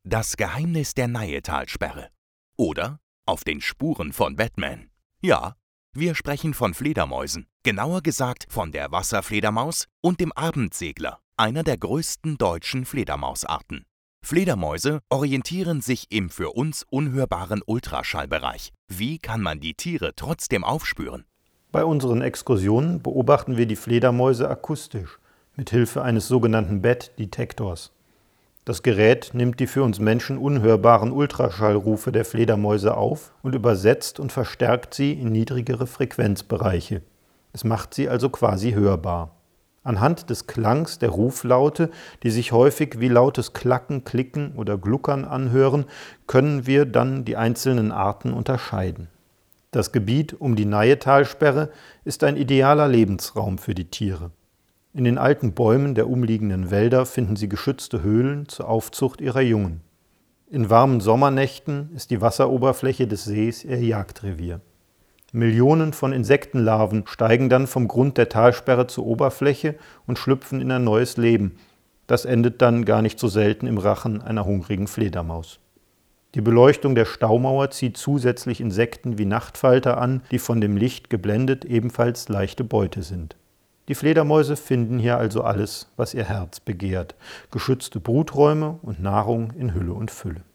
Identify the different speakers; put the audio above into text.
Speaker 1: Das Geheimnis der Nyetalsperre oder Auf den Spuren von Batman. Ja, wir sprechen von Fledermäusen, genauer gesagt von der Wasserfledermaus und dem Abendsegler, einer der größten deutschen Fledermausarten. Fledermäuse orientieren sich im für uns unhörbaren Ultraschallbereich. Wie kann man die Tiere trotzdem aufspüren?
Speaker 2: Bei unseren Exkursionen beobachten wir die Fledermäuse akustisch, mit Hilfe eines sogenannten Bat-Detektors. Das Gerät nimmt die für uns Menschen unhörbaren Ultraschallrufe der Fledermäuse auf und übersetzt und verstärkt sie in niedrigere Frequenzbereiche. Es macht sie also quasi hörbar. Anhand des Klangs der Ruflaute, die sich häufig wie lautes Klacken, Klicken oder Gluckern anhören, können wir dann die einzelnen Arten unterscheiden. Das Gebiet um die Nyetalsperre ist ein idealer Lebensraum für die Tiere. In den alten Bäumen der umliegenden Wälder finden sie geschützte Höhlen zur Aufzucht ihrer Jungen. In warmen Sommernächten ist die Wasseroberfläche des Sees ihr Jagdrevier. Millionen von Insektenlarven steigen dann vom Grund der Talsperre zur Oberfläche und schlüpfen in ein neues Leben. Das endet dann gar nicht so selten im Rachen einer hungrigen Fledermaus. Die Beleuchtung der Staumauer zieht zusätzlich Insekten wie Nachtfalter an, die von dem Licht geblendet ebenfalls leichte Beute sind. Die Fledermäuse finden hier also alles, was ihr Herz begehrt: geschützte Bruträume und Nahrung in Hülle und Fülle.